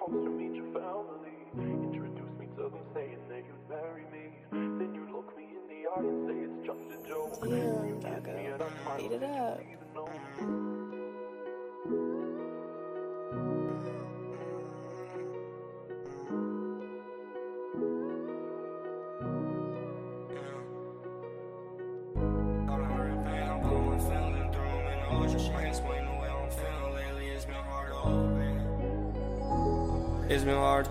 hopes to meet your family. Introduce me to them, saying that you'd marry me. Then you look me in the eye and say it's just a joke. You kiss me and I smile, Eat it up. even know. It's been hard.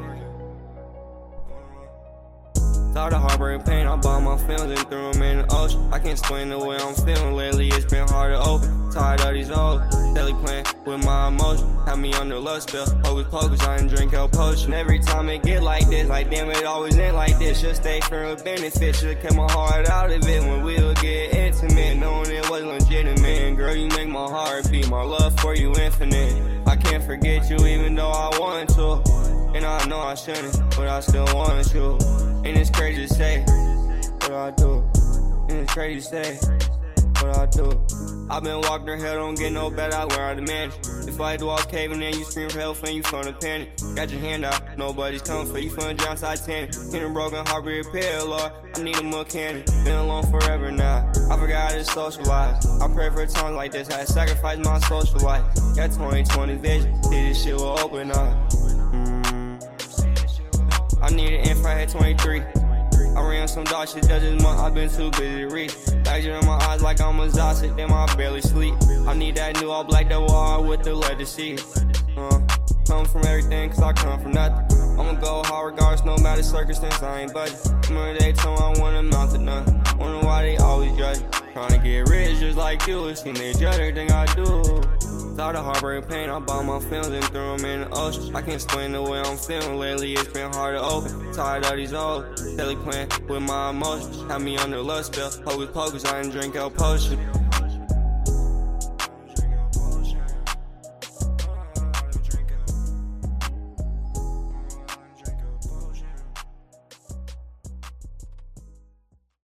Thought of heartbreak and pain, I bought my feelings and threw them in the ocean. I can't explain the way I'm feeling lately, it's been hard to open. Tired of these hoes, daily playing with my emotions. Had me under lust spell, hocus pocus, I didn't drink out potion. Every time it get like this, like damn it always end like this. Should stay for a benefit, should've kept my heart out of it when we would get intimate, knowing it was legitimate. Girl, you make my heart beat, my love for you infinite. I can't forget you even though I want to, and I know I shouldn't, but I still want you. And it's crazy to say what I do, and it's crazy to say what I do. I've been walking her hell, don't get no better, I learn how to manage. If I do all caving in, you scream for help and you fun to panic. Got your hand out, nobody's coming for you, fun drown Titanic. In a broken heart, repair, Lord, I need a mechanic. Been alone forever now, I forgot how to socialize. I pray for times like this, I sacrifice my social life. Got 20/20 vision, see this shit will open up. I need an info at 23. I ran some dog shit just this month, I've been too busy to read. Bagging in my eyes like I'm a exhausted, damn I barely sleep. I need that new all black double R with the leather seat. Come from everything cause I come from nothing. I'ma go hard regardless, no matter circumstance, I ain't budging. Remember they told me I want amount to none. Wonder why they always judge. Tryna get rich just like you, it seem they judge everything I do. Thought of heartbreak and pain, I bought my feelings and threw them in the ocean. I can't explain the way I'm feeling lately, it's been hard to open. Tired of these hoes, daily playing with my emotions. Had me under lust spell, hocus pocus, I didn't drink out potion.